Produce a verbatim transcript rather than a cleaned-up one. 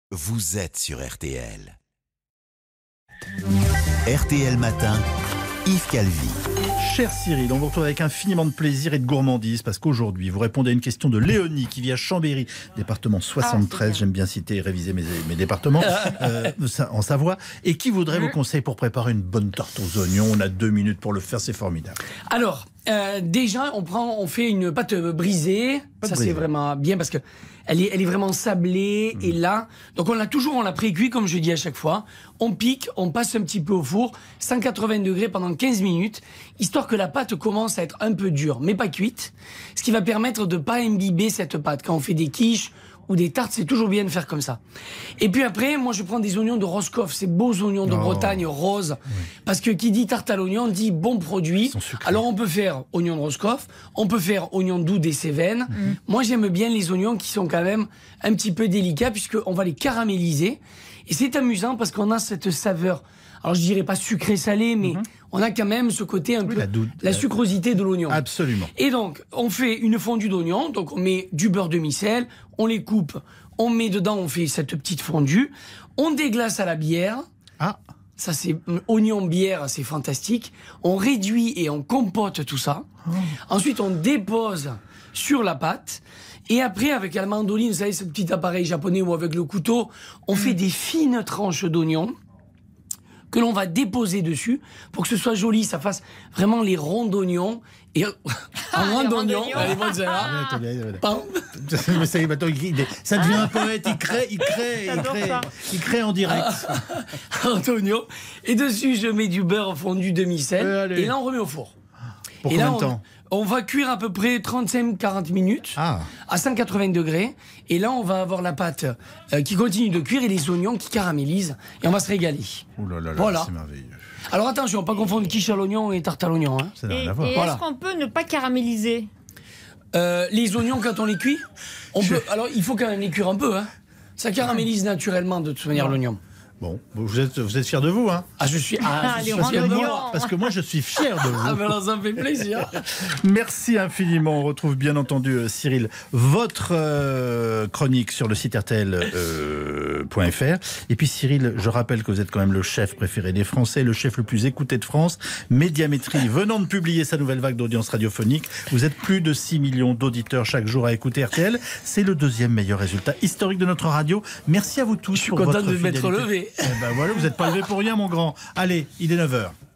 vous êtes sur R T L. R T L Matin, Yves Calvi. Cher Cyril, on vous retrouve avec infiniment de plaisir et de gourmandise parce qu'aujourd'hui, vous répondez à une question de Léonie qui vit à Chambéry, département soixante-treize. Ah, j'aime bien citer et réviser mes, mes départements euh, en Savoie. Et qui voudrait vos conseils pour préparer une bonne tarte aux oignons? On a deux minutes pour le faire, c'est formidable. Alors, euh, déjà, on prend, on fait une pâte brisée. Pâte ça, brisée. C'est vraiment bien parce que elle est, elle est vraiment sablée. Mmh. Et là, donc on l'a toujours, on l'a pré-cuit, comme je dis à chaque fois. On pique, on passe un petit peu au four, cent quatre-vingts degrés pendant quinze minutes, histoire que la pâte commence à être un peu dure, mais pas cuite. Ce qui va permettre de ne pas imbiber cette pâte. Quand on fait des quiches ou des tartes, c'est toujours bien de faire comme ça. Et puis après, moi je prends des oignons de Roscoff, ces beaux oignons de oh. Bretagne roses, oui. Parce que qui dit tarte à l'oignon dit bon produit. Alors on peut faire oignons de Roscoff, on peut faire oignons doux des Cévennes. Mmh. Moi j'aime bien les oignons qui sont quand même un petit peu délicats puisqu'on va les caraméliser. Et c'est amusant parce qu'on a cette saveur, alors je dirais pas sucré-salé, mais mmh. on a quand même ce côté un oui, peu, la, dou- la sucrosité de l'oignon. Absolument. Et donc, on fait une fondue d'oignons, donc on met du beurre demi-sel, on les coupe, on met dedans, on fait cette petite fondue, on déglace à la bière. Ah. Ça, c'est oignon bière, c'est fantastique. On réduit et on compote tout ça. Oh. Ensuite, on dépose sur la pâte. Et après, avec la mandoline, vous savez, ce petit appareil japonais ou avec le couteau, on mmh. fait des fines tranches d'oignons que l'on va déposer dessus pour que ce soit joli, ça fasse vraiment les ronds d'oignons. Et ah, un rond d'oignon, allez, bonne celle-là. Ça devient un poète, il crée, il crée, il crée, il crée en direct. Un d'oignon. Et dessus, je mets du beurre fondu demi-sel. Euh, et là, on remet au four. Pour et combien là, de temps ? On va cuire à peu près trente-cinq à quarante minutes ah. à cent quatre-vingts degrés. Et là, on va avoir la pâte euh, qui continue de cuire et les oignons qui caramélisent. Et on va se régaler. Ouh là là, voilà. C'est merveilleux. Alors attention, pas confondre quiche à l'oignon et tarte à l'oignon. Hein. Ça n'a rien à voir. Et voilà. Est-ce qu'on peut ne pas caraméliser euh, les oignons quand on les cuit on peut, alors il faut quand même les cuire un peu. Hein. Ça caramélise naturellement de toute manière l'oignon. Bon, vous êtes, vous êtes fiers de vous, hein? Ah, je suis, ah, ah, je suis fier de moi, parce que moi, je suis fier de vous. Ah, ben alors, ça me fait plaisir. Merci infiniment. On retrouve bien entendu, Cyril, votre euh, chronique sur le site R T L point F R. Euh, Et puis, Cyril, je rappelle que vous êtes quand même le chef préféré des Français, le chef le plus écouté de France. Médiamétrie venant de publier sa nouvelle vague d'audience radiophonique. Vous êtes plus de six millions d'auditeurs chaque jour à écouter R T L. C'est le deuxième meilleur résultat historique de notre radio. Merci à vous tous. Je suis content de m'être levé. Eh ben voilà, vous n'êtes pas levé pour rien, mon grand. Allez, il est neuf heures.